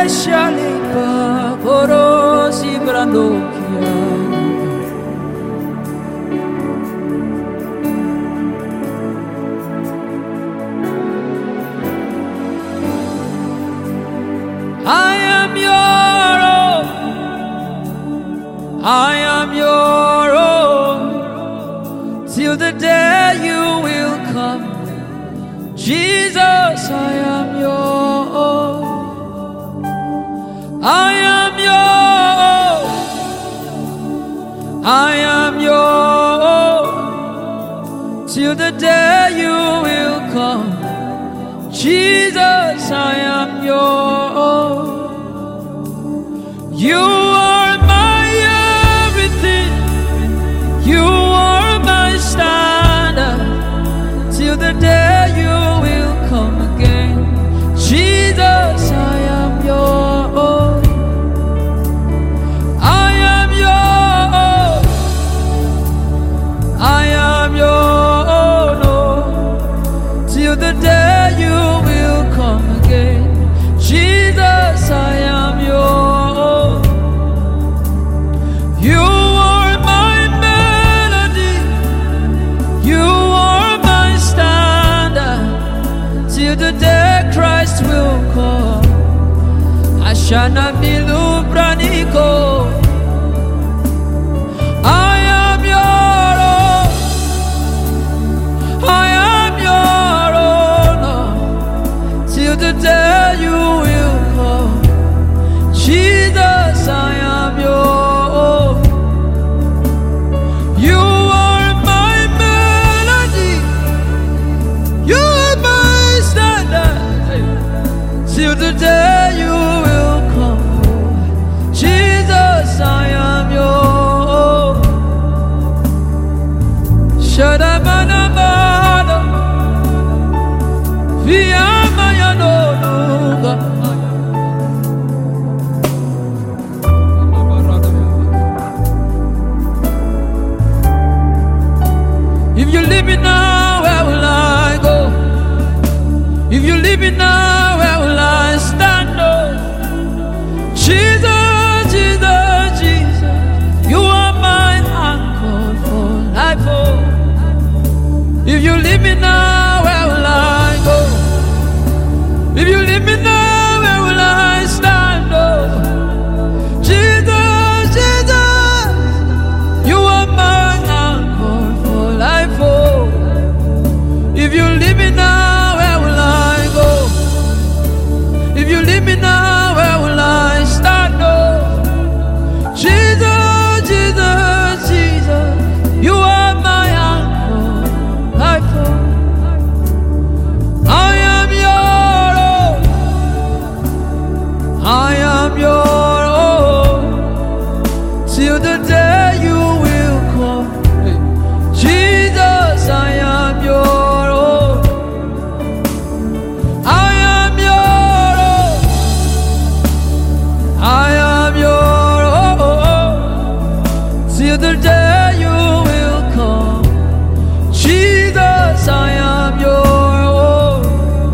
Shalipa Porosi Brandokia. I am your own. I am your own. Till the day you will come. Jesus, I am your own. I am your own. I am your own. Till the day you will come. Jesus, I am your own. You are my everything. You are my standard. Till the day you will come again. Jesus, I am your own. I am your own. I am your own. Oh, till the day you will come again. Jesus, I am your own. You are my melody. You are my standard. Till the day Christ will come. Ashana milu braniko. I am your own. I am your own. Till the day you will come. Jesus, I am your own. You are my melody. You are my standard. Till the day you will come. Jesus, I am your own. Shadamanamada. Viyamayanuga. If you leave me now, where will I go? If you leave me now, where will I stand? Oh, Jesus, Jesus, Jesus, you are my anchor for life. Oh, if you leave me now, where will I go? If you leave me now, where will I stand? Oh, Jesus, Jesus, you are my anchor for life. Oh, if you leave me now, where will I go? If you leave me now, where will I stand? Oh, Jesus, Jesus, Jesus, you are my anchor, life. Oh, I am your own. I am your own. Till the day you will come. Jesus, I am your own. I am your own. I am your own. Till the day you will come. Jesus, I am your own.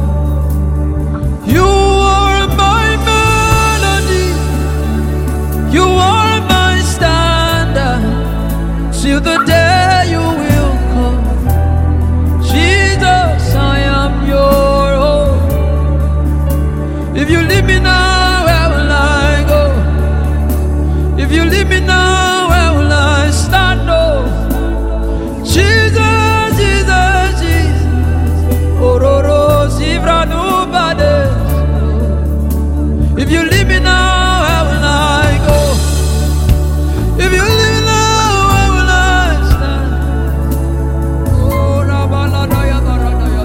You are my melody. You are my standard. Till the day you will come. Jesus, I am your own. If you leave me now, where will I go? If you leave me now, where will I stand? Oh, Jesus, Jesus, Jesus. Ororo Sivranu Bade. If you leave me now, where will I go? If you leave me now, where will I stand? Oh, Rabaladaya Baradaya.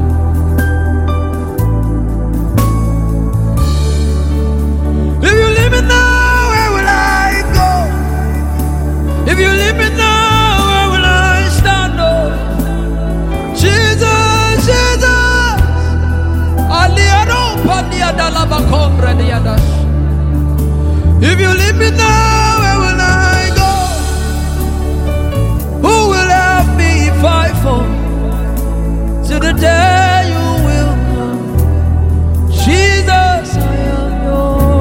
If you leave me now, where will I go? If you leave me now, where will I stand? Oh, Jesus, Jesus. Aliado Pandiada Lava Combra Diadas. If you leave me now, where will I go? Who will help me if I fall? Till the day you will come. Jesus, I am your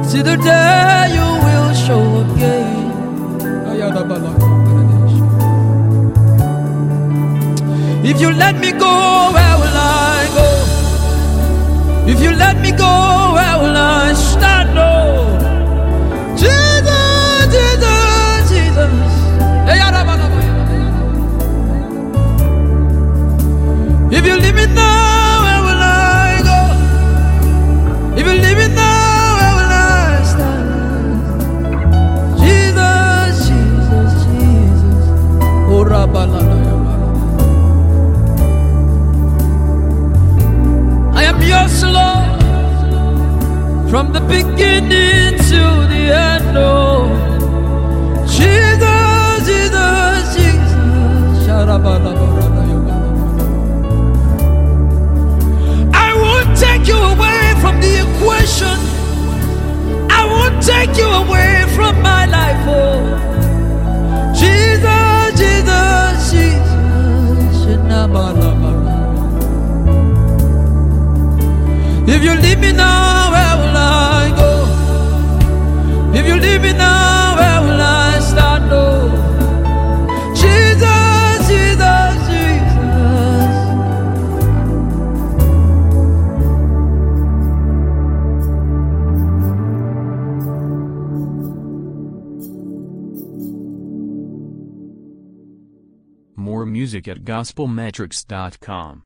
till the day you will show again. If you let me go, where will I go? If you let me go, where will I stand? Oh, Jesus, Jesus, Jesus. If you leave me now, where will I go? If you leave me now, where will I stand? Jesus, Jesus, Jesus. Oh, I am yours, Lord, from the beginning to the end. Oh, Jesus, Jesus, Jesus. I won't take you away from the equation. I won't take you away from my life. Oh, Jesus, Jesus, Jesus. If you leave me now, where will I go? If you leave me now, where will I stand? Oh, Jesus, Jesus, Jesus. More music at gospelmetrics.com.